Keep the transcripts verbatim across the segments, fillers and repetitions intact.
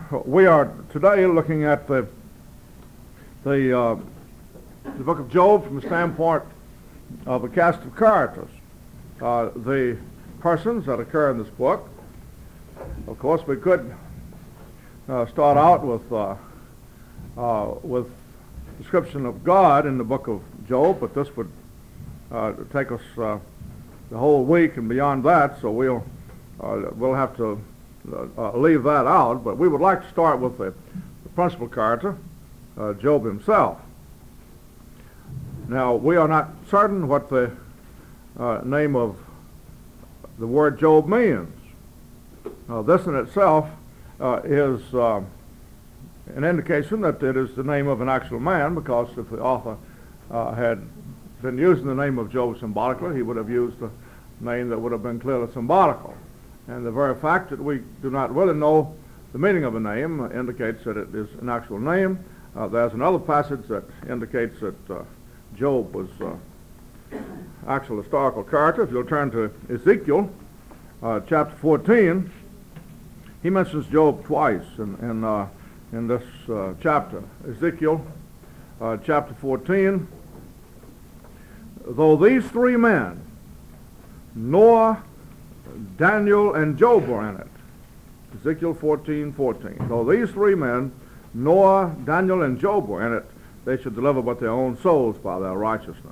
we are today looking at the the, uh, the book of Job from the standpoint of a cast of characters. Uh, the persons that occur in this book. Of course, we could uh, start out with uh, uh, with description of God in the book of Job, but this would uh, take us uh, the whole week and beyond that, so we'll uh, we'll have to uh, leave that out. But we would like to start with the, the principal character, uh, Job himself. Now, we are not certain what the uh, name of the word Job means. Uh, this in itself uh, is uh, an indication that it is the name of an actual man, because if the author uh, had been using the name of Job symbolically, he would have used a name that would have been clearly symbolical. And the very fact that we do not really know the meaning of a name uh, indicates that it is an actual name. Uh, there's another passage that indicates that uh, Job was uh, actual historical character. If you'll turn to Ezekiel uh, chapter fourteen, he mentions Job twice in, in, uh, in this uh, chapter. Ezekiel uh, chapter fourteen, though these three men, Noah, Daniel, and Job were in it. Ezekiel fourteen fourteen. Though these three men, Noah, Daniel, and Job were in it, they should deliver but their own souls by their righteousness.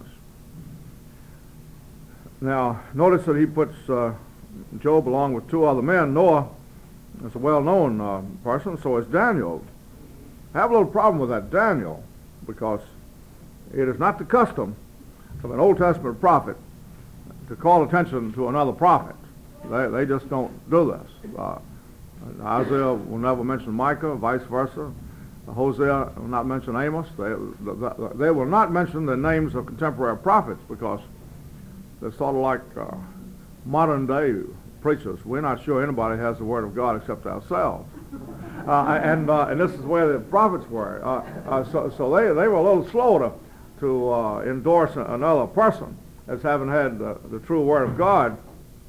Now, notice that he puts uh, Job along with two other men. Noah is a well-known uh, person, so is Daniel. I have a little problem with that Daniel, because it is not the custom of an Old Testament prophet to call attention to another prophet. They, they just don't do this. Uh, Isaiah will never mention Micah, vice versa. Hosea will not mention Amos. They, they will not mention the names of contemporary prophets, because they're sort of like uh, modern day preachers. We're not sure anybody has the Word of God except ourselves. Uh, and uh, and this is where the prophets were. Uh, uh, so so they, they were a little slow to, to uh, endorse another person as having had uh, the true Word of God.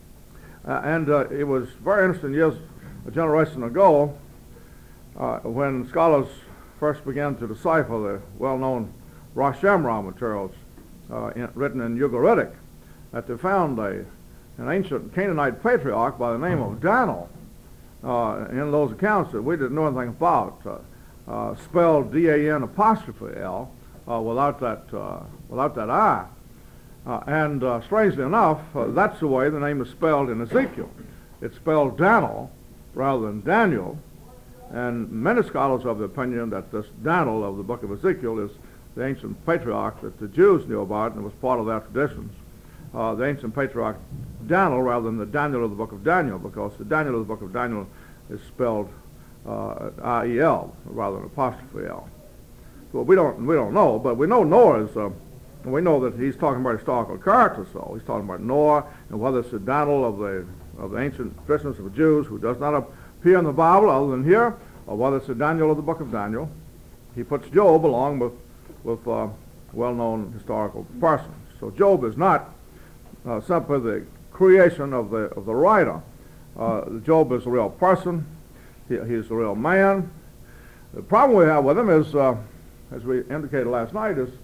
Uh, and uh, it was very interesting years, a generation ago, uh, when scholars first began to decipher the well-known Rosh Hashanah materials uh, in, written in Ugaritic, that they found a, an ancient Canaanite patriarch by the name of Daniel uh, in those accounts that we didn't know anything about, uh, uh, spelled D A N apostrophe L uh, without that uh, without that I. Uh, and uh, strangely enough, uh, that's the way the name is spelled in Ezekiel. It's spelled Daniel rather than Daniel. And many scholars are of the opinion that this Daniel of the book of Ezekiel is the ancient patriarch that the Jews knew about, and it was part of their traditions. Uh, the ancient patriarch Daniel rather than the Daniel of the book of Daniel, because the Daniel of the book of Daniel is spelled uh, I E L rather than apostrophe L. Well, we don't we don't know, but we know Noah is. Uh, we know that he's talking about historical characters. So he's talking about Noah, and whether it's the Daniel of the of the ancient traditions of the Jews, who does not appear in the Bible other than here, or whether it's the Daniel of the book of Daniel. He puts Job along with with uh, well-known historical persons. So Job is not uh, simply the creation of the of the writer. Uh, Job is a real person. He, he's a real man. The problem we have with him is, uh, as we indicated last night, is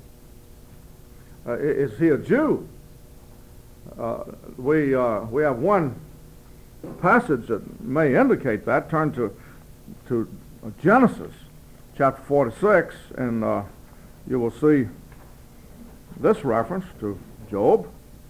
uh, is he a Jew? Uh, we uh, we have one passage that may indicate that. Turn to to Genesis chapter forty-six, and uh, you will see this reference to Job.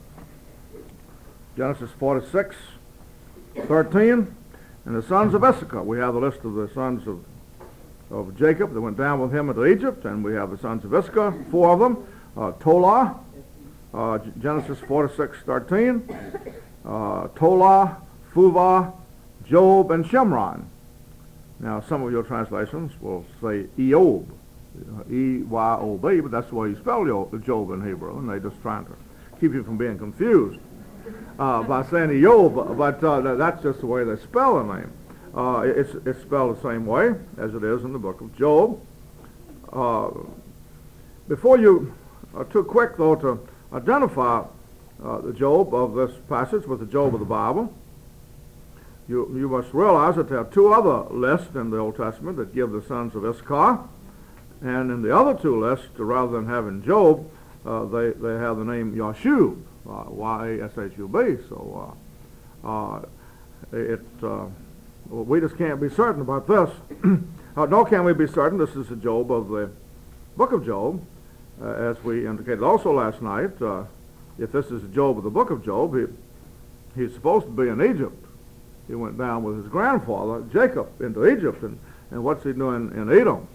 Genesis forty-six thirteen, and the sons of Issachar. We have the list of the sons of of Jacob that went down with him into Egypt, and we have the sons of Issachar, four of them. Uh, Tola, uh, Genesis forty-six thirteen, uh, Tola, Phuvah, Job, and Shimron. Now, some of your translations will say Eob, E Y O B, but that's the way you spell Job in Hebrew, and they're just trying to keep you from being confused uh, by saying Eob, but uh, that's just the way they spell the name. Uh, it's, it's spelled the same way as it is in the book of Job. Uh, before you are too quick, though, to identify uh, the Job of this passage with the Job of the Bible, you, you must realize that there are two other lists in the Old Testament that give the sons of Issachar. And in the other two lists, rather than having Job, uh, they, they have the name Yashub, uh, Y A S H U B. So uh, uh, it, uh, we just can't be certain about this. uh, nor can we be certain this is the Job of the book of Job. Uh, as we indicated also last night, uh, if this is the Job of the book of Job, he, he's supposed to be in Egypt. He went down with his grandfather, Jacob, into Egypt, and, and what's he doing in Edom?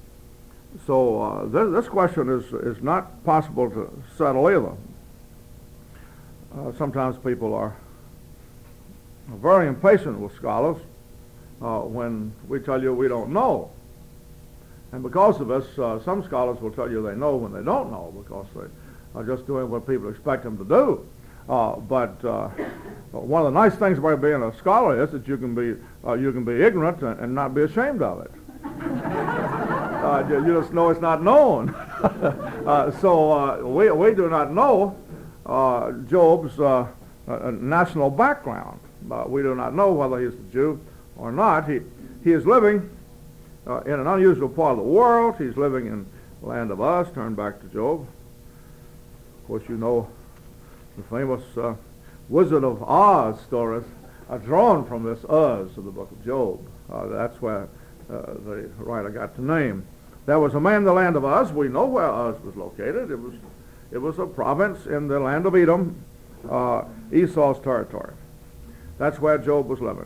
So uh, th this question is, is not possible to settle either. Uh, sometimes people are very impatient with scholars uh, when we tell you we don't know. And because of this, uh, some scholars will tell you they know when they don't know, because they are just doing what people expect them to do. Uh, but uh, one of the nice things about being a scholar is that you can be uh, you can be ignorant and, and not be ashamed of it. uh, you, you just know it's not known. uh, so uh, we we do not know uh, Job's uh, uh, national background. Uh, we do not know whether he's a Jew or not. He he is living Uh, in an unusual part of the world. He's living in the land of Uz. Turn back to Job. Of course, you know the famous uh, Wizard of Oz stories are drawn from this Uz of the book of Job. Uh, that's where uh, the writer got the name. There was a man in the land of Uz. We know where Uz was located. It was, it was a province in the land of Edom, uh, Esau's territory. That's where Job was living.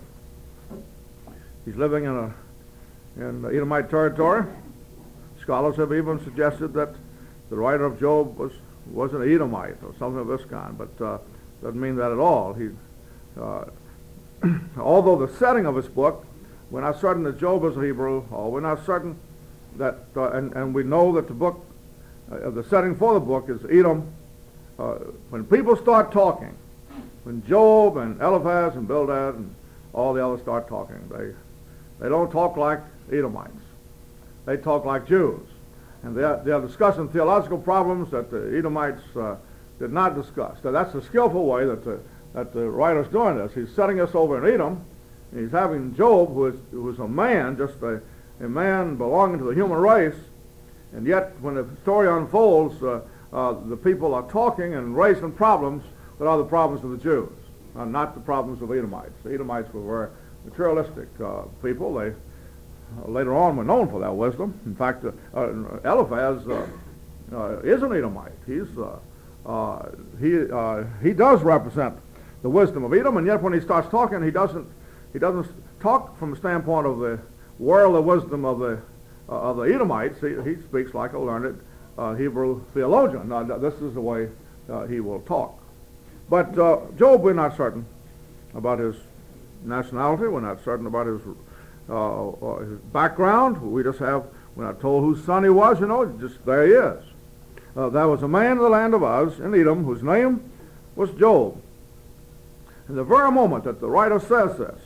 He's living in a in the Edomite territory. Scholars have even suggested that the writer of Job was, was an Edomite or something of this kind, but uh, doesn't mean that at all. He, uh, although the setting of his book, we're not certain that Job is a Hebrew, or we're not certain that, uh, and, and we know that the book, uh, the setting for the book is Edom. Uh, when people start talking, when Job and Eliphaz and Bildad and all the others start talking, they they don't talk like Edomites. They talk like Jews. And they're, they're discussing theological problems that the Edomites uh, did not discuss. So that's the skillful way that the, that the writer's doing this. He's setting us over in Edom, and he's having Job, who is, who is a man, just a, a man belonging to the human race, and yet when the story unfolds, uh, uh, the people are talking and raising problems that are the problems of the Jews, uh, not the problems of Edomites. The Edomites were very materialistic uh, people. They uh, later on were known for their wisdom. In fact, uh, uh, Eliphaz uh, uh, is an Edomite. He's uh, uh, he uh, he does represent the wisdom of Edom, and yet when he starts talking, he doesn't he doesn't talk from the standpoint of the worldly wisdom of the uh, of the Edomites. He, he speaks like a learned uh, Hebrew theologian. Now, this is the way uh, he will talk. But uh, Job, we're not certain about his nationality. We're not certain about his, uh, uh, his background. We just have, we're not told whose son he was, you know, just there he is. Uh, there was a man in the land of Uz, in Edom, whose name was Job. In the very moment that the writer says this,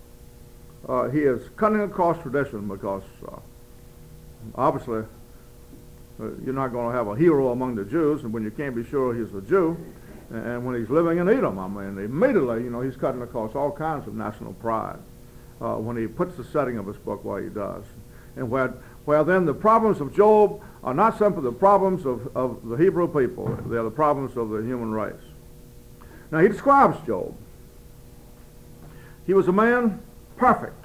uh, he is cutting across tradition, because uh, obviously uh, you're not going to have a hero among the Jews, and when you can't be sure he's a Jew, and when he's living in Edom, I mean, immediately, you know, he's cutting across all kinds of national pride uh, when he puts the setting of his book where he does. And where, where then the problems of Job are not simply the problems of, of the Hebrew people, they're the problems of the human race. Now, he describes Job. He was a man perfect.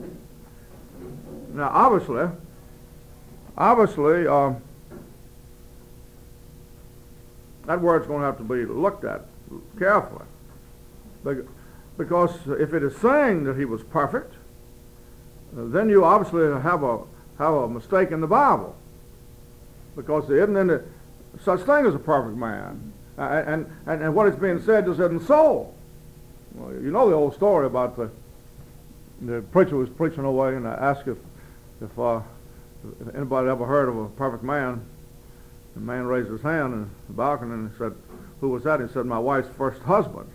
Now, obviously, obviously, uh, that word's going to have to be looked at carefully. Because if it is saying that he was perfect, then you obviously have a have a mistake in the Bible. Because there isn't any such thing as a perfect man. Uh, and, and, and what is being said just isn't so. Well, you know the old story about the the preacher was preaching away, and I asked if, if, uh, if anybody ever heard of a perfect man. The man raised his hand in the balcony and he said, "Who was that?" He said, "My wife's first husband."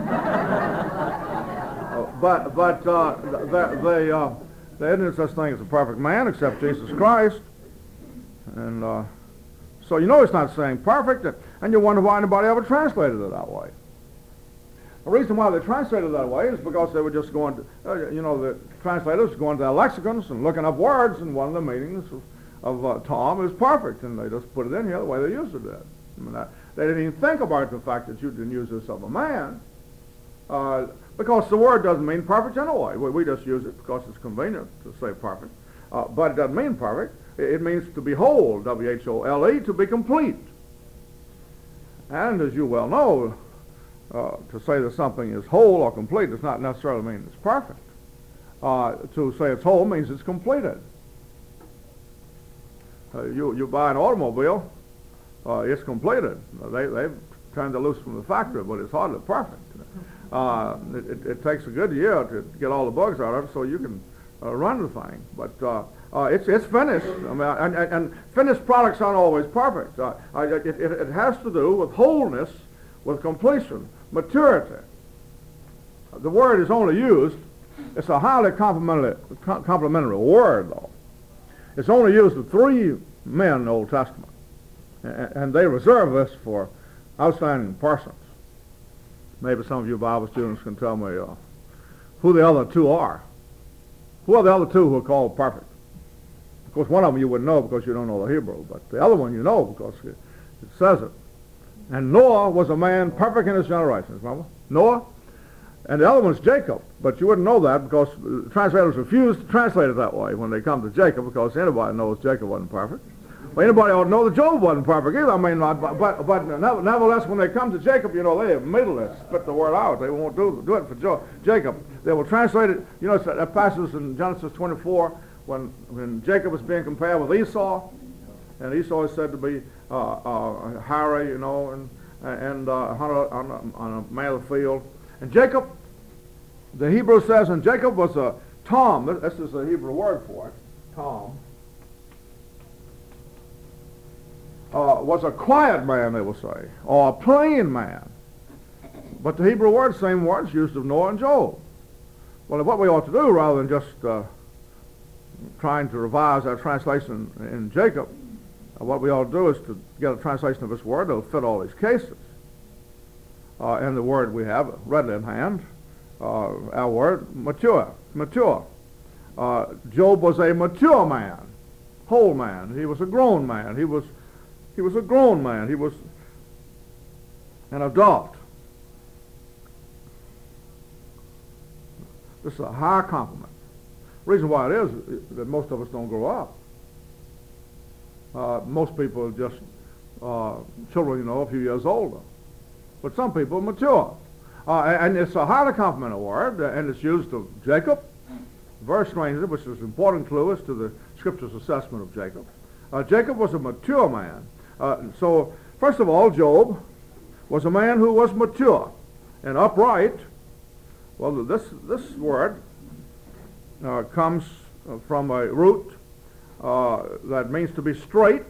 uh, but but uh, the, the, uh, there isn't such thing as a perfect man except Jesus Christ. And uh, so you know it's not saying perfect, and you wonder why anybody ever translated it that way. The reason why they translated that way is because they were just going to, uh, you know, the translators going to their lexicons and looking up words, and one of the meanings of, of uh, Tom is perfect, and they just put it in here the way they used it. Did. I mean, that, they didn't even think about the fact that you didn't use this of a man, uh, because the word doesn't mean perfect anyway. We, we just use it because it's convenient to say perfect, uh, but it doesn't mean perfect. It, it means to be whole, W H O L E, to be complete. And as you well know, uh, to say that something is whole or complete does not necessarily mean it's perfect. Uh, to say it's whole means it's completed. Uh, you, you buy an automobile, uh, it's completed. They, they've turned it loose from the factory, but it's hardly perfect. Uh, it, it, it takes a good year to get all the bugs out of it so you can uh, run the thing. But uh, uh, it's, it's finished. I mean, and, and, and finished products aren't always perfect. Uh, it, it, it has to do with wholeness, with completion, maturity. The word is only used, it's a highly complimentary, complimentary word, though. It's only used of three men in the Old Testament, and, and they reserve this for outstanding persons. Maybe some of you Bible students can tell me uh, who the other two are. Who are the other two who are called perfect? Of course, one of them you wouldn't know because you don't know the Hebrew, but the other one you know because it, it says it. And Noah was a man perfect in his generations, remember? Noah. And the other one's Jacob, but you wouldn't know that because the translators refused to translate it that way when they come to Jacob, because anybody knows Jacob wasn't perfect. Well, anybody ought to know that Job wasn't perfect either. I mean, but, but, but nevertheless, when they come to Jacob, you know, they immediately spit the word out. They won't do, do it for jo- Jacob. They will translate it. You know, it's that passage in Genesis twenty-four when, when Jacob is being compared with Esau, and Esau is said to be uh, uh, hairy, you know, and, and uh, hunter on a, on a man of the field. And Jacob, the Hebrew says, and Jacob was a Tom. This is the Hebrew word for it, Tom. Uh, was a quiet man, they will say, or a plain man. But the Hebrew word, same words used of Noah and Job. Well, what we ought to do, rather than just uh, trying to revise our translation in Jacob, uh, what we ought to do is to get a translation of this word that will fit all these cases. Uh, and the word we have readily in hand, uh, our word, mature, mature. Uh, Job was a mature man, whole man. He was a grown man. He was He was a grown man. He was an adult. This is a high compliment. The reason why it is, is that most of us don't grow up. Uh, most people are just uh, children, you know, a few years older. But some people mature. Uh, and it's a highly complimentary word, and it's used of Jacob, very strangely, which is an important clue as to the Scripture's assessment of Jacob. Uh, Jacob was a mature man. Uh, so, first of all, Job was a man who was mature and upright. Well, this this word uh, comes from a root uh, that means to be straight,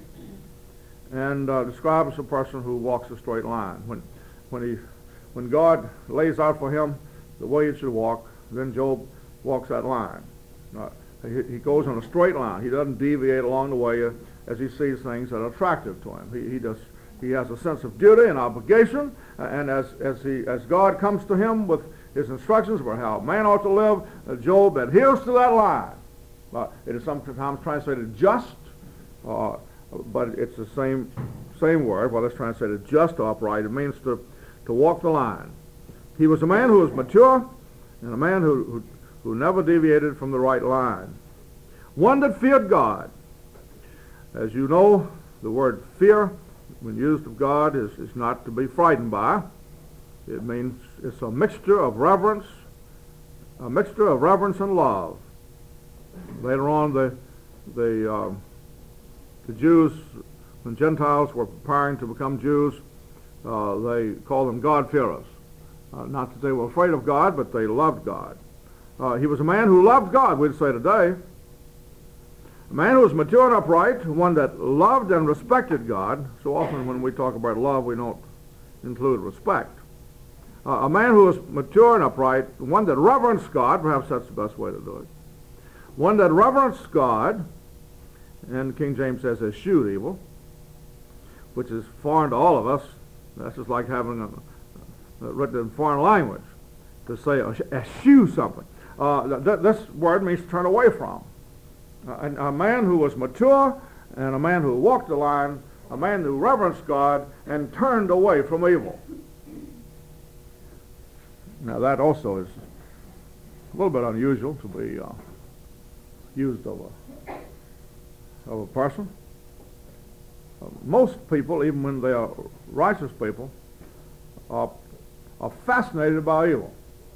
and uh, describes a person who walks a straight line. When when he when God lays out for him the way he should walk, then Job walks that line. Uh, he, he goes on a straight line. He doesn't deviate along the way Uh, as he sees things that are attractive to him. He, he does. He has a sense of duty and obligation, uh, and as as he as God comes to him with his instructions for how a man ought to live, uh, Job adheres to that line. Uh, it is sometimes translated just, uh, but it's the same same word. Well, it's translated just or upright. It means to to walk the line. He was a man who was mature, and a man who who, who never deviated from the right line. One that feared God. As you know, the word fear, when used of God, is, is not to be frightened by. It means it's a mixture of reverence, a mixture of reverence and love. Later on, the the uh, the Jews, when Gentiles were preparing to become Jews, uh, they called them God-fearers. Uh, not that they were afraid of God, but they loved God. Uh, he was a man who loved God, we'd say today. A man who was mature and upright, one that loved and respected God. So often when we talk about love, we don't include respect. Uh, a man who was mature and upright, one that reverenced God, perhaps that's the best way to do it. One that reverenced God, and King James says eschewed evil, which is foreign to all of us. That's just like having a uh, written in foreign language, to say eschew something. Uh, th- this word means to turn away from. Uh, a, a man who was mature and a man who walked the line, a man who reverenced God and turned away from evil. Now that also is a little bit unusual to be uh, used of a, of a person. Uh, most people, even when they are righteous people, are, are fascinated by evil.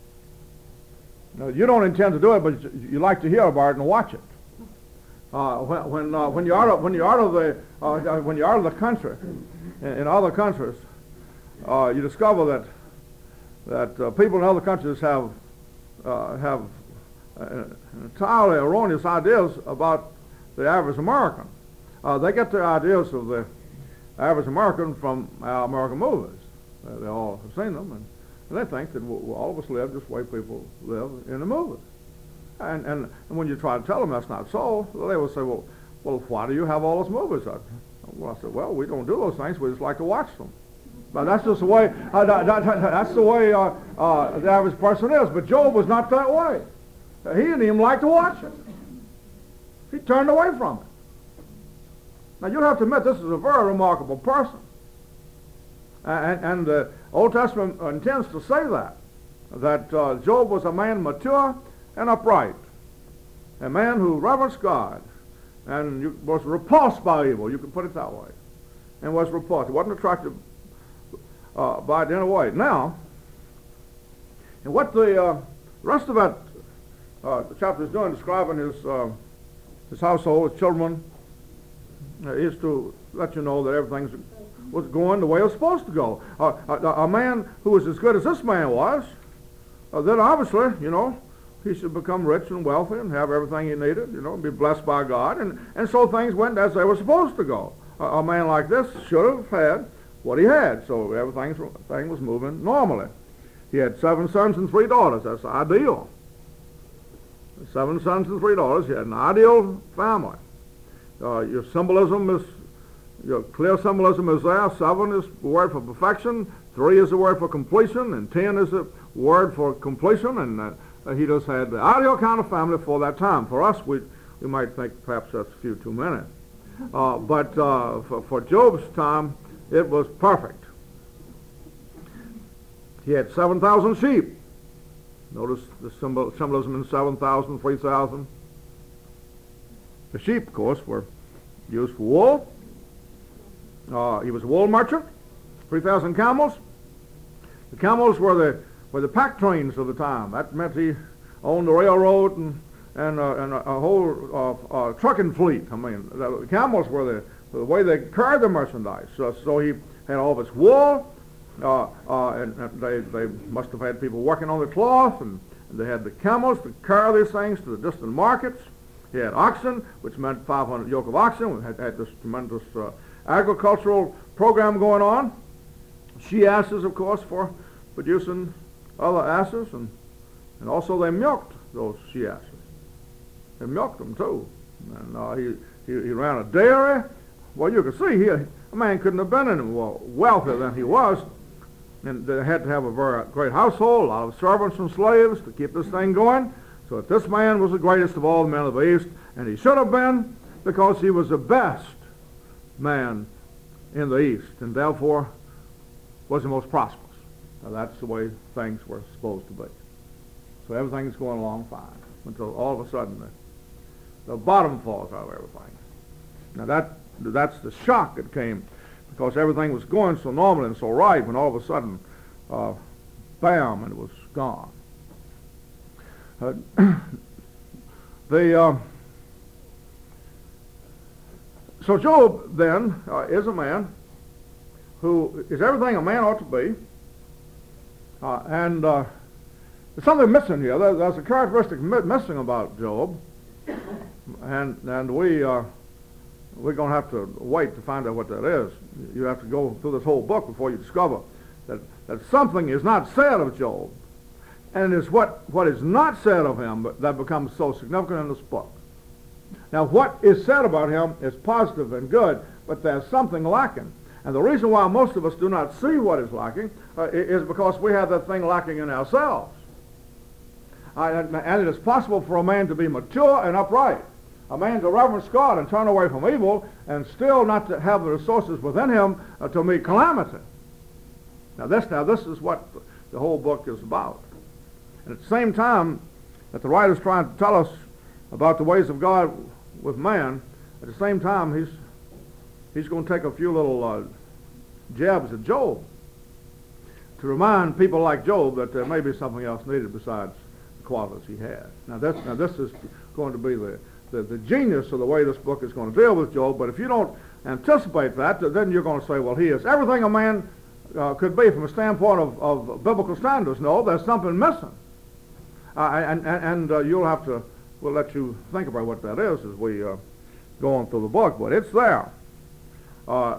Now, you don't intend to do it, but you, you like to hear about it and watch it. Uh, when when, uh, when you're out of when you're out of the uh, when you're out of the country, in, in other countries, uh, you discover that that uh, people in other countries have uh, have uh, entirely erroneous ideas about the average American. Uh, they get their ideas of the average American from our American movies. Uh, they all have seen them, and, and they think that we'll, all of us live just the way people live in the movies. And, and, and when you try to tell them that's not so, they will say, well, well, why do you have all those movies? I, well, I said, well, we don't do those things. We just like to watch them. But that's just the way, uh, that, that, that's the way uh, uh, the average person is. But Job was not that way. He didn't even like to watch it. He turned away from it. Now, you'd have to admit this is a very remarkable person. And, and the Old Testament intends to say that, that uh, Job was a man mature and upright, a man who reverenced God, and you, was repulsed by evil, you could put it that way, and was repulsed. He wasn't attracted uh, by it in a way. Now, and what the uh, rest of that uh, the chapter is doing, describing his, uh, his household, his children, uh, is to let you know that everything's was going the way it was supposed to go. Uh, a, a man who was as good as this man was, uh, then obviously, you know, he should become rich and wealthy and have everything he needed, you know, and be blessed by God. And, and so things went as they were supposed to go. A, a man like this should have had what he had, so everything thing was moving normally. He had seven sons and three daughters. That's ideal. Seven sons and three daughters. He had an ideal family. Uh, your symbolism is, your clear symbolism is there. Seven is the word for perfection. Three is the word for completion. And ten is the word for completion. And uh, Uh, he just had the ideal kind of family for that time. For us, we we might think perhaps that's a few too many. Uh, but uh, for, for Job's time, it was perfect. He had seven thousand sheep. Notice the symbol, symbolism in seven thousand, three thousand. The sheep, of course, were used for wool. Uh, he was a wool merchant. three thousand camels. The camels were the were the pack trains of the time. That meant he owned the railroad and and, uh, and a, a whole uh, uh, trucking fleet. I mean, the camels were the, the way they carried the merchandise. So, so he had all of his wool, uh, uh, and, and they, they must have had people working on the cloth, and, and they had the camels to carry these things to the distant markets. He had oxen, which meant five hundred yoke of oxen. We had, had this tremendous uh, agricultural program going on. She-asses, of course, for producing other asses, and, and also they milked those she-asses. They milked them too. And uh, he, he he ran a dairy. Well, you can see here, a man couldn't have been any more wealthier than he was. And they had to have a very great household, a lot of servants and slaves to keep this thing going. So that this man was the greatest of all the men of the East, and he should have been, because he was the best man in the East, and therefore was the most prosperous. Now that's the way things were supposed to be. So everything's going along fine until all of a sudden the, the bottom falls out of everything. Now that that's the shock that came, because everything was going so normal and so right, when all of a sudden, uh, bam, and it was gone. Uh, the uh, so Job then uh, is a man who is everything a man ought to be. Uh, and uh, there's something missing here. There, there's a characteristic mi- missing about Job, and and we uh, we're going to have to wait to find out what that is. You have to go through this whole book before you discover that that something is not said of Job, and it's what what is not said of him but that becomes so significant in this book. Now, what is said about him is positive and good, but there's something lacking. And the reason why most of us do not see what is lacking uh, is because we have that thing lacking in ourselves. Uh, and, and it is possible for a man to be mature and upright, a man to reverence God and turn away from evil, and still not to have the resources within him uh, to meet calamity. Now this, now this is what the whole book is about. And at the same time that the writer's trying to tell us about the ways of God with man, at the same time he's he's going to take a few little uh, jabs at Job to remind people like Job that there may be something else needed besides the qualities he had. Now this, now this is going to be the, the, the genius of the way this book is going to deal with Job, but if you don't anticipate that, then you're going to say, well, he is everything a man uh, could be from a standpoint of, of biblical standards. No, there's something missing. Uh, and and, and uh, you'll have to, we'll let you think about what that is as we uh, go on through the book, but it's there. Uh,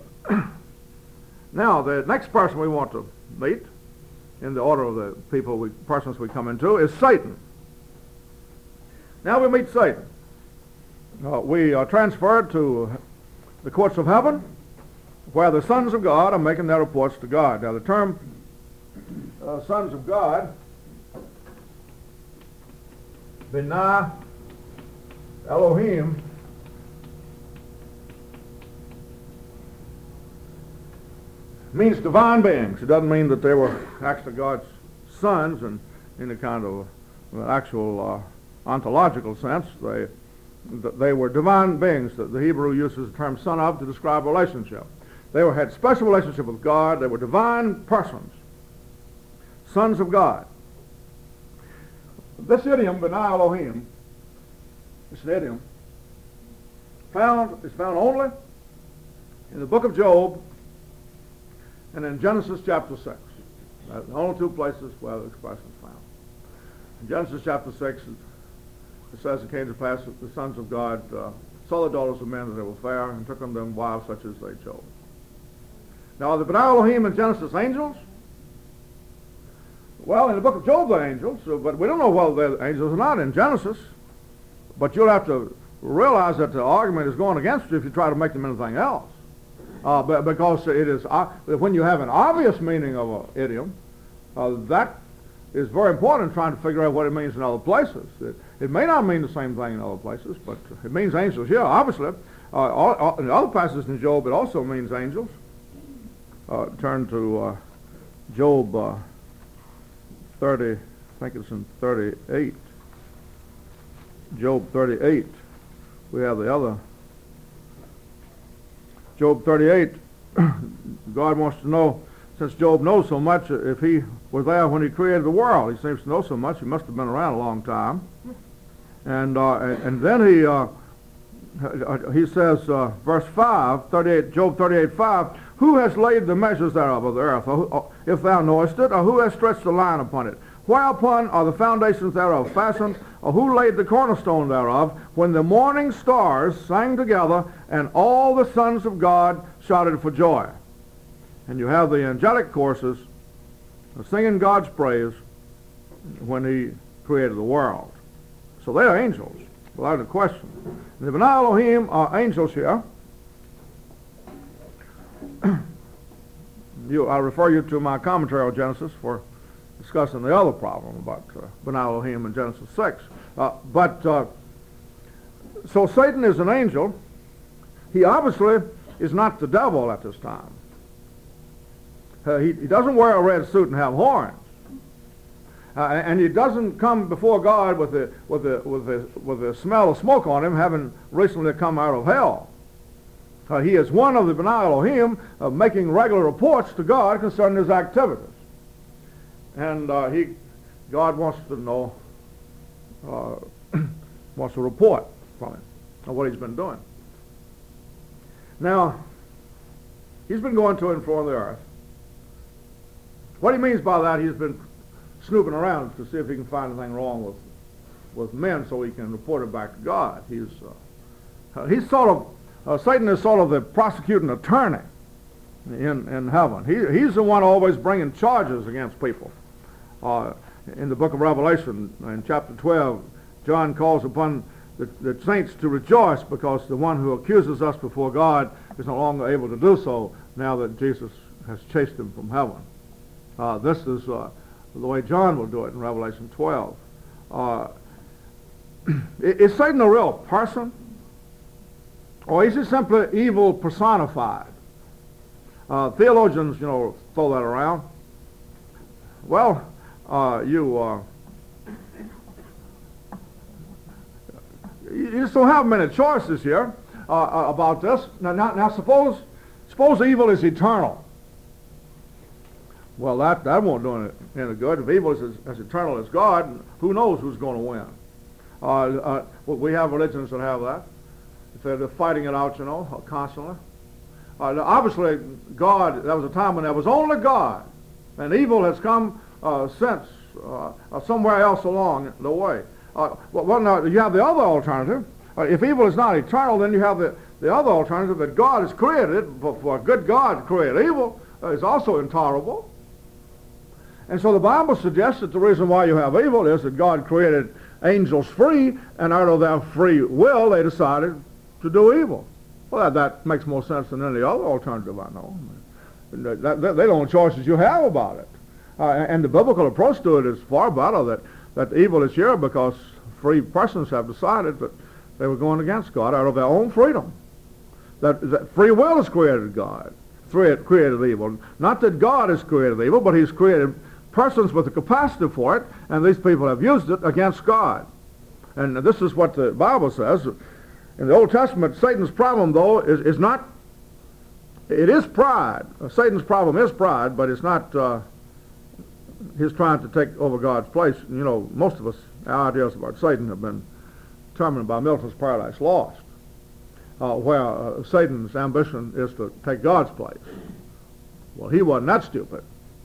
now, the next person we want to meet, in the order of the people, we, persons we come into, is Satan. Now we meet Satan. Uh, we are transferred to the courts of heaven, where the sons of God are making their reports to God. Now the term uh, sons of God, Benah Elohim, means divine beings. It doesn't mean that they were actually God's sons in any kind of uh, actual uh, ontological sense. They they were divine beings. The, the Hebrew uses the term son of to describe relationship. They were, had special relationship with God. They were divine persons, sons of God. This idiom, Benah Elohim, this idiom, found is found only in the book of Job and in Genesis chapter six. That's the only two places where the expression is found. In Genesis chapter six, it says it came to pass that the sons of God uh, saw the daughters of men that they were fair, and took unto them wives such as they chose. Now, are the Benah Elohim in Genesis angels? Well, in the book of Job they're angels, so, but we don't know whether they're angels or not in Genesis. But you'll have to realize that the argument is going against you if you try to make them anything else. Uh, but because it is, uh, when you have an obvious meaning of an idiom, uh, that is very important in trying to figure out what it means in other places. It, it may not mean the same thing in other places, but it means angels here, obviously. Uh, all, all, in other passages in Job, it also means angels. Uh, turn to uh, Job uh, thirty, I think it's in thirty-eight. Job thirty-eight. We have the other. Job thirty-eight, God wants to know, since Job knows so much, if he was there when he created the world. He seems to know so much, he must have been around a long time. And uh, and then he uh, he says, uh, verse five, thirty-eight, Job thirty-eight, five, who has laid the measures thereof of the earth, or who, or, if thou knowest it, or who has stretched the line upon it? Whereupon are the foundations thereof fastened, or who laid the cornerstone thereof, when the morning stars sang together, and all the sons of God shouted for joy? And you have the angelic choruses singing God's praise when he created the world. So they are angels, without a question. The Benah Elohim are angels here. you, I refer you to my commentary on Genesis for discussing the other problem about uh, Benah Elohim in Genesis six. Uh, but, uh, so Satan is an angel. He obviously is not the devil at this time. Uh, he, he doesn't wear a red suit and have horns. Uh, and he doesn't come before God with the, with, the, with, the, with the smell of smoke on him, having recently come out of hell. Uh, he is one of the Benah Elohim, uh, making regular reports to God concerning his activities. And uh, he, God wants to know, uh, wants to report from him on what he's been doing. Now, he's been going to and fro on the earth. What he means by that, he's been snooping around to see if he can find anything wrong with with men so he can report it back to God. He's uh, he's sort of, uh, Satan is sort of the prosecuting attorney in, in heaven. He, he's the one always bringing charges against people. Uh, in the book of Revelation, in chapter twelve, John calls upon the, the saints to rejoice because the one who accuses us before God is no longer able to do so now that Jesus has chased him from heaven. Uh, this is uh, the way John will do it in Revelation twelve. Uh, is Satan a real person? Or is he simply evil personified? Uh, theologians, you know, throw that around. Well, uh, you uh, you just don't have many choices here uh, about this. Now, now, now suppose suppose evil is eternal. Well, that, that won't do any, any good. If evil is as, as eternal as God, who knows who's going to win? Uh, uh, we have religions that have that. They're, they're fighting it out, you know, constantly. Uh, obviously, God, there was a time when there was only God, and evil has come uh, since uh, uh, somewhere else along the way. Uh, well, well, now, you have the other alternative. Uh, if evil is not eternal, then you have the, the other alternative that God has created, for, for a good God to create evil uh, is also intolerable. And so the Bible suggests that the reason why you have evil is that God created angels free, and out of their free will they decided to do evil. Well, that, that makes more sense than any other alternative I know. That, that, they're the only choices you have about it. Uh, and the biblical approach to it is far better, that, that evil is here because free persons have decided that they were going against God out of their own freedom. That, that free will has created God, created evil. Not that God has created evil, but he's created persons with the capacity for it, and these people have used it against God. And this is what the Bible says. In the Old Testament, Satan's problem, though, is, is not, it is pride. Uh, Satan's problem is pride, but it's not uh, his trying to take over God's place. You know, most of us, our ideas about Satan have been determined by Milton's Paradise Lost, uh, where uh, Satan's ambition is to take God's place. Well, he wasn't that stupid.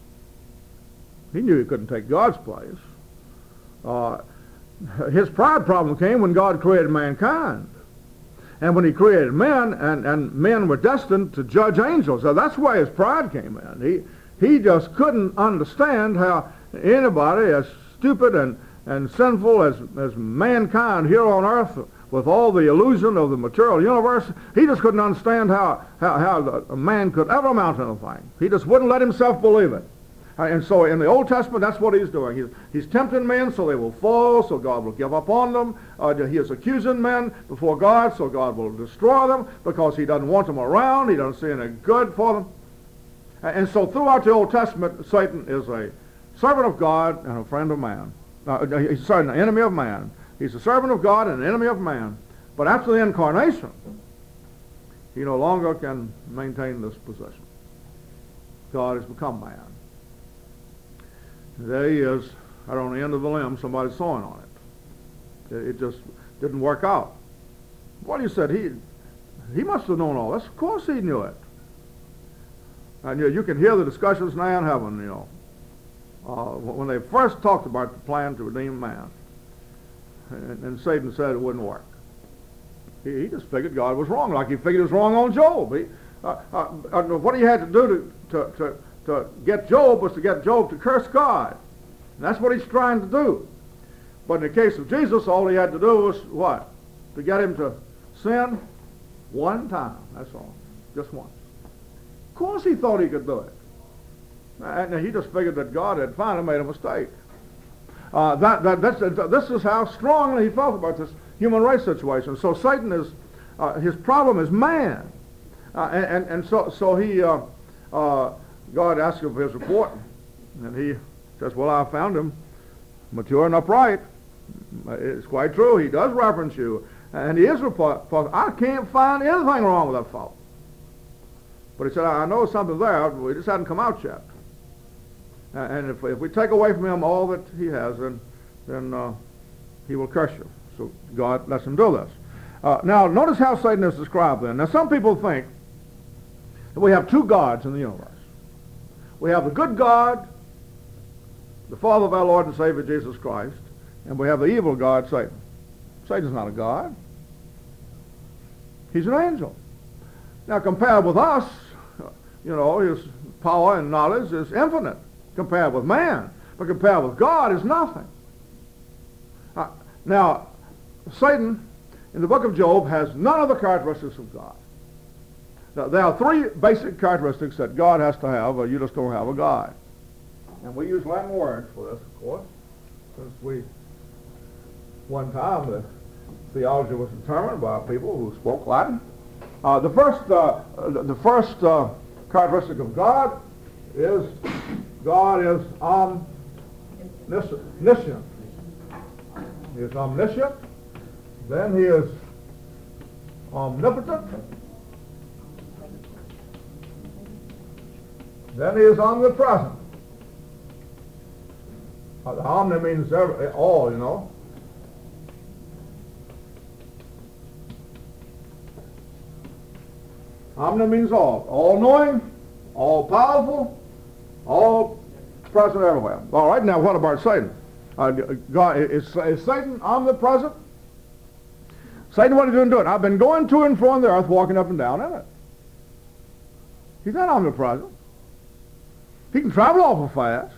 He knew he couldn't take God's place. Uh, his pride problem came when God created mankind. And when he created men, and, and men were destined to judge angels. So that's why his pride came in. He, he just couldn't understand how anybody as stupid and, and sinful as, as mankind here on earth, with all the illusion of the material universe, he just couldn't understand how, how, how a man could ever amount to anything. He just wouldn't let himself believe it. And so in the Old Testament, that's what he's doing. He's, he's tempting men so they will fall, so God will give up on them. Uh, he is accusing men before God, so God will destroy them because he doesn't want them around. He doesn't see any good for them. And so throughout the Old Testament, Satan is a servant of God and a friend of man. Uh, he's sorry, an enemy of man. He's a servant of God and an enemy of man. But after the incarnation, he no longer can maintain this position. God has become man. There he is, out on the end of the limb, somebody's sawing on it. It, it just didn't work out. What he said, he he must have known all this. Of course he knew it. And you, you can hear the discussions now in heaven, you know. Uh, when they first talked about the plan to redeem man, and, and Satan said it wouldn't work. He, he just figured God was wrong, like he figured he was wrong on Job. He, uh, uh, uh, what he had to do to, to, to to get Job was to get Job to curse God. And that's what he's trying to do. But in the case of Jesus, all he had to do was what? To get him to sin one time. That's all. Just once. Of course he thought he could do it. And he just figured that God had finally made a mistake. Uh, that, that, that's, this is how strongly he felt about this human race situation. So Satan is, uh, his problem is man. Uh, and, and, and so, so he, uh, uh, God asked him for his report, and he says, well, I found him mature and upright. It's quite true. He does reference you. And he is report. I can't find anything wrong with that fellow. But he said, I know something there. We just hadn't come out yet. And if, if we take away from him all that he has, then, then uh, he will curse you. So God lets him do this. Uh, now, notice how Satan is described then. Now, some people think that we have two gods in the universe. We have the good God, the Father of our Lord and Savior Jesus Christ, and we have the evil God, Satan. Satan's not a God. He's an angel. Now, compared with us, you know, his power and knowledge is infinite compared with man, but compared with God is nothing. Uh, now, Satan, in the book of Job, has none of the characteristics of God. Now, there are three basic characteristics that God has to have, or you just don't have a God. And we use Latin words for this, of course, since we, one time, the theology was determined by people who spoke Latin. Uh, the first, uh, the first uh, characteristic of God is God is omniscient. He is omniscient. Then he is omnipotent. Then he is omnipresent. Uh, the omni means every, all, you know. Omni means all. All-knowing, all-powerful, all present everywhere. All right, now what about Satan? Uh, God, is, is Satan omnipresent? Satan, what are you doing to it? I've been going to and fro on the earth, walking up and down in it. He's not omnipresent. He can travel awful fast,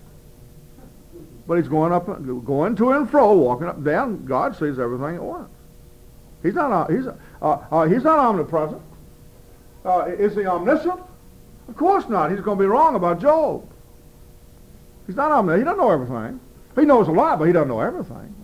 but he's going up, going to and fro, walking up and down. God sees everything at once. He's not. He's. Uh, uh, he's not omnipresent. Uh, is he omniscient? Of course not. He's going to be wrong about Job. He's not omniscient. He doesn't know everything. He knows a lot, but he doesn't know everything.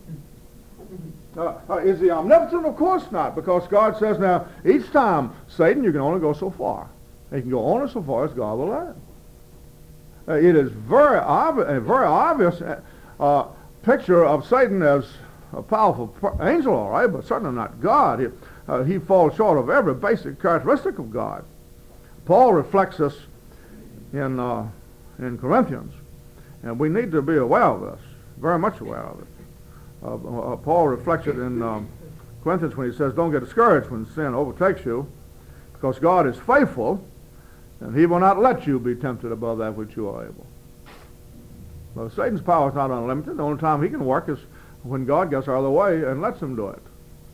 Uh, uh, is he omnipotent? Of course not, because God says now, each time, Satan, you can only go so far. He can go only so far as God will let him. Uh, it is very obvi- a very obvious uh, picture of Satan as a powerful angel, all right, but certainly not God. He, uh, he falls short of every basic characteristic of God. Paul reflects this in, uh, in Corinthians, and we need to be aware of this, very much aware of it. Uh, uh, Paul reflects it in um, Corinthians when he says, don't get discouraged when sin overtakes you, because God is faithful, and he will not let you be tempted above that which you are able. Well, Satan's power is not unlimited. The only time he can work is when God gets out of the way and lets him do it.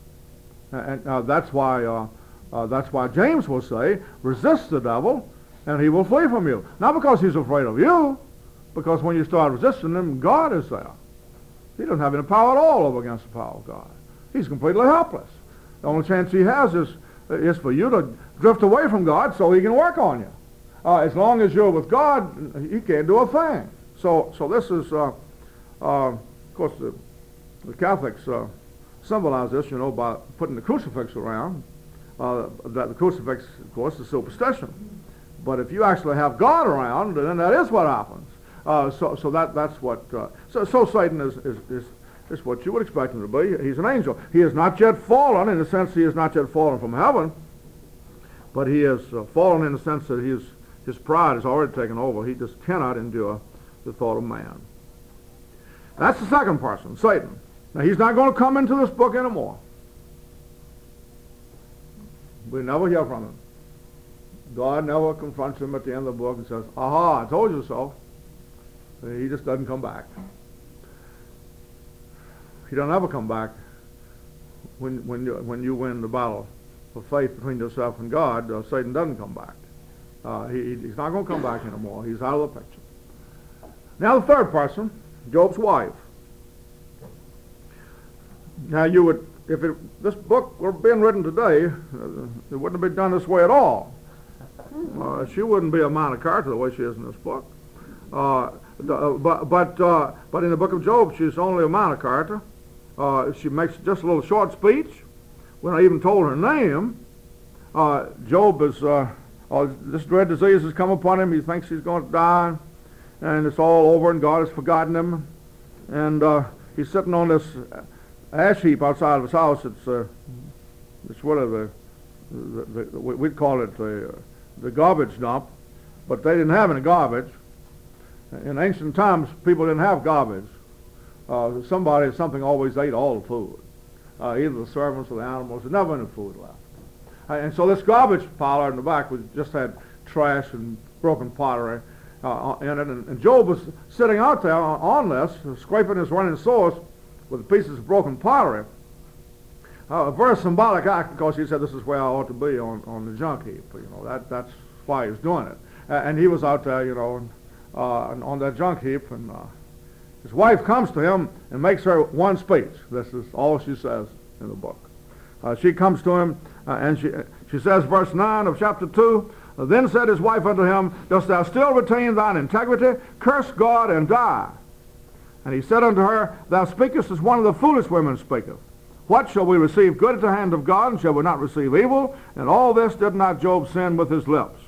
And uh, that's why uh, uh, that's why James will say, resist the devil, and he will flee from you. Not because he's afraid of you, because when you start resisting him, God is there. He doesn't have any power at all over against the power of God. He's completely helpless. The only chance he has is, is for you to drift away from God so he can work on you. Uh, as long as you're with God, he can't do a thing. So, so this is, uh, uh, of course, the, the Catholics uh, symbolize this, you know, by putting the crucifix around. Uh, that the crucifix, of course, is superstition. But if you actually have God around, then that is what happens. Uh, so, so that that's what. Uh, so, so Satan is, is is is what you would expect him to be. He's an angel. He has not yet fallen, in the sense he has not yet fallen from heaven. But he has uh, fallen in the sense that his his pride has already taken over. He just cannot endure the thought of man. That's the second person, Satan. Now he's not going to come into this book anymore. We never hear from him. God never confronts him at the end of the book and says, aha, I told you so. He just doesn't come back. He don't ever come back when when you, when you win the battle of faith between yourself and God. Uh, Satan doesn't come back. Uh, he, he's not going to come back anymore. He's out of the picture. Now the third person, Job's wife. Now you would, if it, this book were being written today, uh, it wouldn't have been done this way at all. Uh, she wouldn't be a minor character the way she is in this book. Uh, Uh, but but uh, but in the book of Job, she's only a minor character. Uh, she makes just a little short speech. When I even told her name, uh, Job is uh, uh, this dread disease has come upon him. He thinks he's going to die, and it's all over, and God has forgotten him. And uh, he's sitting on this ash heap outside of his house. It's uh, it's whatever the, the, the, we'd call it the the garbage dump, but they didn't have any garbage. In ancient times, people didn't have garbage. Uh, somebody, something always ate all the food. Uh, either the servants or the animals. There never any food left. Uh, and so this garbage pile in the back was just had trash and broken pottery uh, in it. And, and Job was sitting out there on this, scraping his running sores with pieces of broken pottery. Uh, a very symbolic act, because he said, this is where I ought to be, on, on the junk heap. You know, that, that's why he was doing it. Uh, and he was out there, you know, and, Uh, on that junk heap, and uh, his wife comes to him and makes her one speech. This is all she says in the book. Uh, she comes to him Uh, and she, she says, verse nine of chapter two, then said his wife unto him, dost thou still retain thine integrity? Curse God and die. And he said unto her, thou speakest as one of the foolish women speaketh. What, shall we receive good at the hand of God, and shall we not receive evil? And all this did not Job sin with his lips.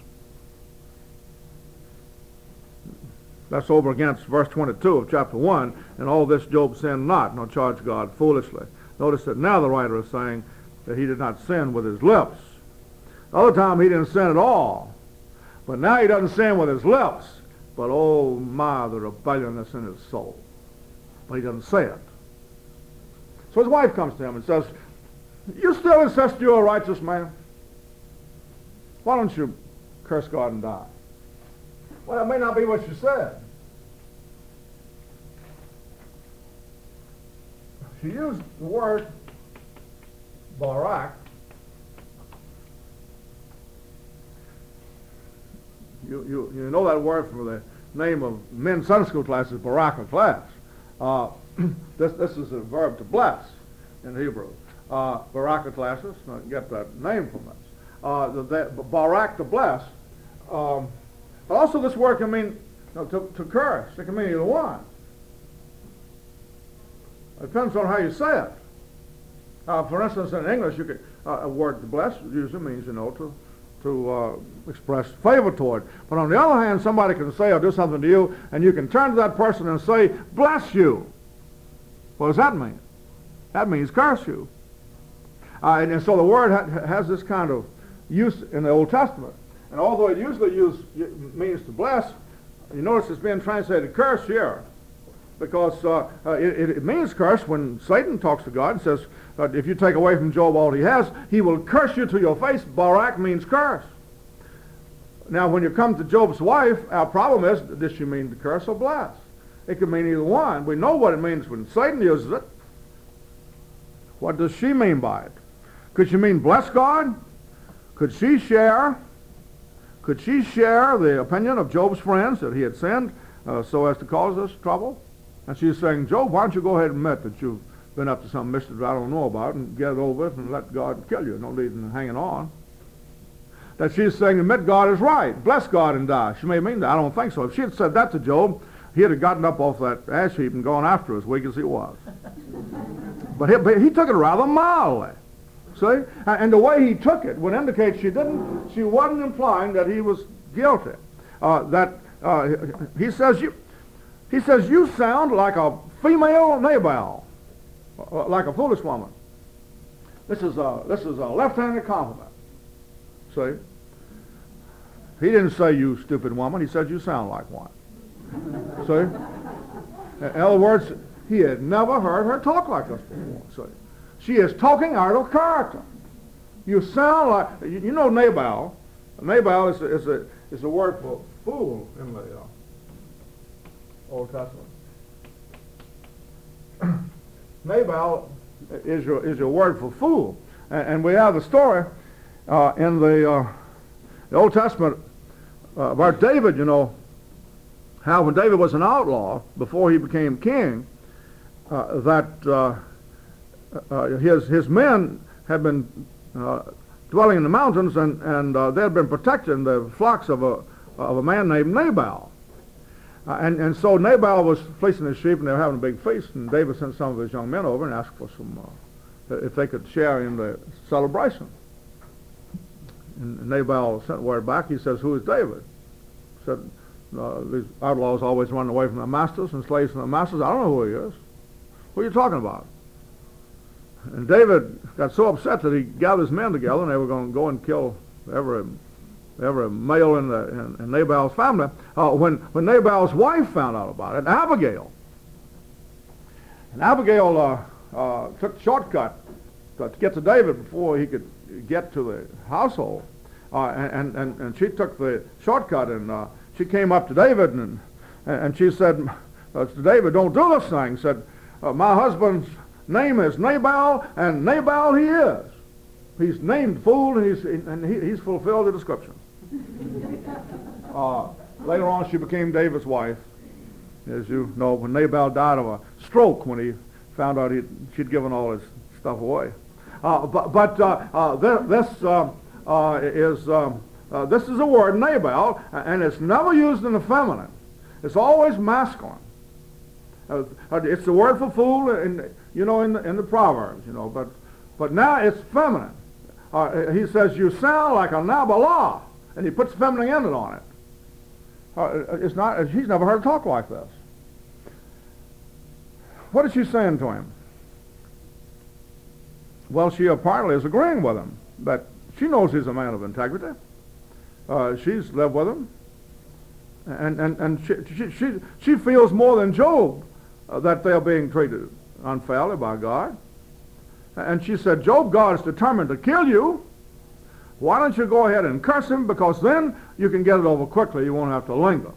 That's over against verse twenty-two of chapter one, and all this Job sinned not, nor charged God foolishly. Notice that now the writer is saying that he did not sin with his lips. The other time he didn't sin at all. But now he doesn't sin with his lips. But oh my, the rebellion that's in his soul. But he doesn't say it. So his wife comes to him and says, you still insist you're a righteous man? Why don't you curse God and die? Well, that may not be what you said. She used the word barak. You, you, you know that word from the name of men's Sunday school class is baraka class. Uh, this, this is a verb to bless in Hebrew. Uh, baraka classes, I get that name from this. Uh, the, the, barak, to bless. Um, but also this word can mean, you know, to, to curse. It can mean either one. It depends on how you say it. Uh, for instance, in English, you could, uh, a word to bless usually means, you know, to to uh, express favor toward. But on the other hand, somebody can say or do something to you, and you can turn to that person and say, bless you. What does that mean? That means curse you. Uh, and, and so the word ha has this kind of use in the Old Testament. And although it usually use, means to bless, you notice it's being translated curse here. Because uh, uh, it, it means curse when Satan talks to God and says, uh, if you take away from Job all he has, he will curse you to your face. Barak means curse. Now, when you come to Job's wife, our problem is, does she mean to curse or bless? It could mean either one. We know what it means when Satan uses it. What does she mean by it? Could she mean bless God? Could she share, could she share the opinion of Job's friends that he had sinned uh, so as to cause us trouble? And she's saying, Job, why don't you go ahead and admit that you've been up to some mischief I don't know about and get it over with and let God kill you. No need in hanging on. That she's saying, admit God is right. Bless God and die. She may mean that. I don't think so. If she had said that to Job, he'd have gotten up off that ash heap and gone after her as weak as he was. But he, but he took it rather mildly. See? And the way he took it would indicate she didn't, she wasn't implying that he was guilty. Uh, that uh, he says, you, he says, you sound like a female Nabal, uh, like a foolish woman. This is a, this is a left-handed compliment. See? He didn't say, you stupid woman. He said, you sound like one. See? In other words, he had never heard her talk like this before. See? She is talking out of character. You sound like, you, you know Nabal. Nabal is a, is a, is a word for fool in the uh, Old Testament. Nabal is your, is your word for fool. And, and we have the story uh, in the, uh, the Old Testament uh, about David, you know, how when David was an outlaw, before he became king, uh, that uh, uh, his, his men had been uh, dwelling in the mountains, and, and uh, they had been protecting the flocks of a, of a man named Nabal. Uh, and, and so Nabal was fleecing his sheep, and they were having a big feast, and David sent some of his young men over and asked for some, uh, if they could share in the celebration. And Nabal sent word back. He says, who is David? He said, uh, these outlaws always running away from their masters and slaves from their masters. I don't know who he is. Who are you talking about? And David got so upset that he gathered his men together, and they were going to go and kill every every male in, the, in, in Nabal's family. Uh, when, when Nabal's wife found out about it, Abigail, and Abigail uh, uh, took the shortcut to, to get to David before he could get to the household, uh, and, and, and she took the shortcut, and uh, she came up to David, and, and she said uh, to David, don't do this thing. Said, uh, my husband's name is Nabal, and Nabal he is. He's named fool, and he's, and he, he's fulfilled the description. Uh, later on, she became David's wife. As you know, when Nabal died of a stroke when he found out he'd, she'd given all his stuff away. Uh, but but uh, uh, th- this uh, uh, is um, uh, this is a word, Nabal, and it's never used in the feminine. It's always masculine. Uh, it's the word for fool, in, you know, in the, in the Proverbs, you know. But but now it's feminine. Uh, he says you sound like a Nabalah, and he puts feminine ending on it. Uh, it's not. He's never heard her talk like this. What is she saying to him? Well, she apparently is agreeing with him that she knows he's a man of integrity. Uh, she's lived with him, and and and she she she, she feels more than Job uh, that they're being treated unfairly by God. And she said, Job, God is determined to kill you. Why don't you go ahead and curse him, because then you can get it over quickly. You won't have to linger.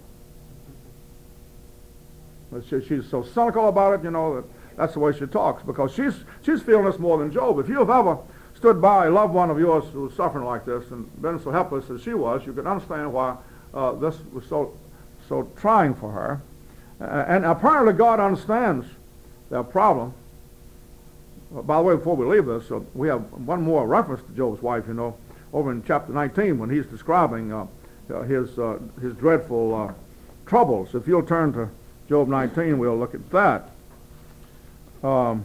But she, she's so cynical about it, you know, that that's the way she talks, because she's she's feeling this more than Job. If you've ever stood by a loved one of yours who was suffering like this and been so helpless as she was, you can understand why uh, this was so so trying for her. Uh, and apparently God understands their problem. Uh, by the way, before we leave this, uh, we have one more reference to Job's wife, you know, over in chapter nineteen when he's describing uh, uh, his uh, his dreadful uh, troubles. If you'll turn to Job nineteen, we'll look at that. Um,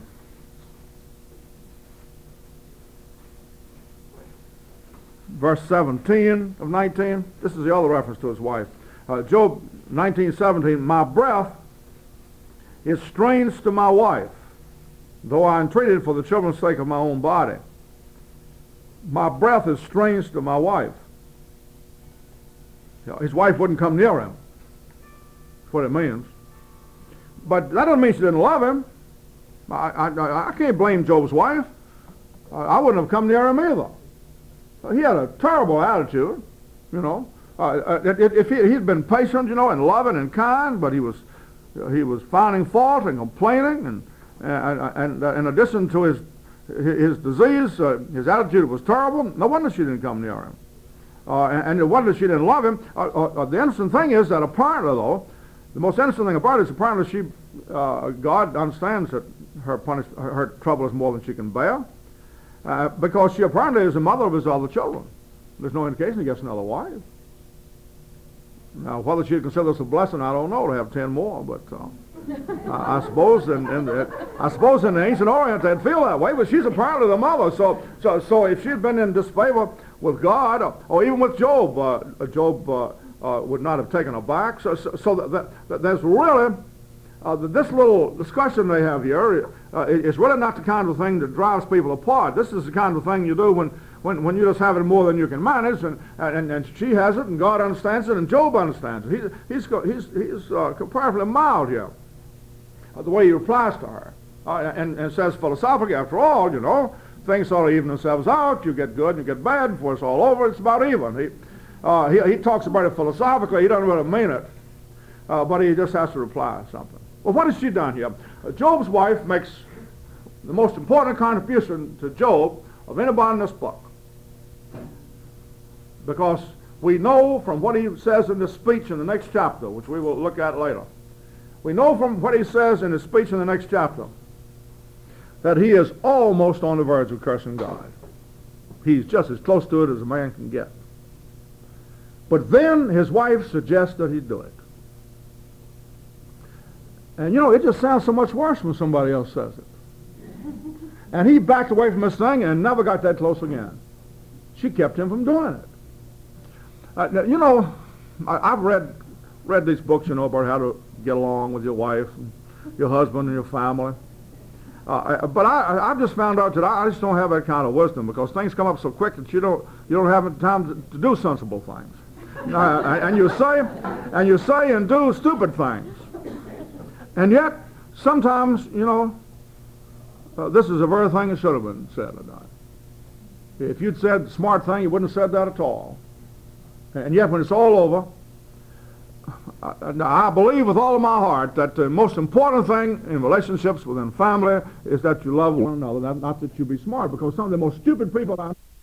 verse seventeen of nineteen, this is the other reference to his wife. Uh, Job nineteen seventeen, my breath is strange to my wife, though I entreated for the children's sake of my own body. My breath is strange to my wife. You know, his wife wouldn't come near him. That's what it means. But that doesn't mean she didn't love him. I, I, I can't blame Job's wife. I, I wouldn't have come near him either. He had a terrible attitude, you know. Uh, if he, he'd been patient, you know, and loving and kind, but he was he was finding fault and complaining, and and, and uh, in addition to his his disease, uh, his attitude was terrible. No wonder she didn't come near him, uh, and, and no wonder she didn't love him. Uh, uh, the interesting thing is that apparently, though, the most interesting thing about it is apparently she uh, God understands that her punish her, her trouble is more than she can bear, uh, because she apparently is the mother of his other children. There's no indication he gets another wife. Now, whether she'd consider this a blessing, I don't know, to have ten more, but uh, I, I suppose in, in the, I suppose in the ancient Orient they'd feel that way, but she's apparently the mother. So, so, so if she'd been in disfavor with God, or, or even with Job, uh, Job uh, uh, would not have taken her back. So, so, so that, that, that there's really, uh, this little discussion they have here uh, is really not the kind of thing that drives people apart. This is the kind of thing you do when When, when you just have it more than you can manage, and, and, and she has it, and God understands it, and Job understands it. He, he's he's, he's uh, comparatively mild here, uh, the way he replies to her, uh, and, and says philosophically, after all, you know, things sort of even themselves out. You get good and you get bad before it's all over. It's about even. He, uh, he, he talks about it philosophically. He doesn't really mean it, uh, but he just has to reply something. Well, what has she done here? Uh, Job's wife makes the most important contribution to Job of anybody in this book. Because we know from what he says in the speech in the next chapter, which we will look at later, we know from what he says in his speech in the next chapter that he is almost on the verge of cursing God. He's just as close to it as a man can get. But then his wife suggests that he do it. And you know, it just sounds so much worse when somebody else says it. And he backed away from this thing and never got that close again. She kept him from doing it. Uh, now, you know, I, I've read read these books, you know, about how to get along with your wife, and your husband, and your family. Uh, I, but I, I've just found out that I, I just don't have that kind of wisdom, because things come up so quick that you don't you don't have time to, to do sensible things, uh, and you say and you say and do stupid things, and yet sometimes, you know, uh, this is the very thing that should have been said or done. If you'd said the smart thing, you wouldn't have said that at all. And yet when it's all over, I, I believe with all of my heart that the most important thing in relationships within family is that you love one another, not, not that you be smart, because some of the most stupid people I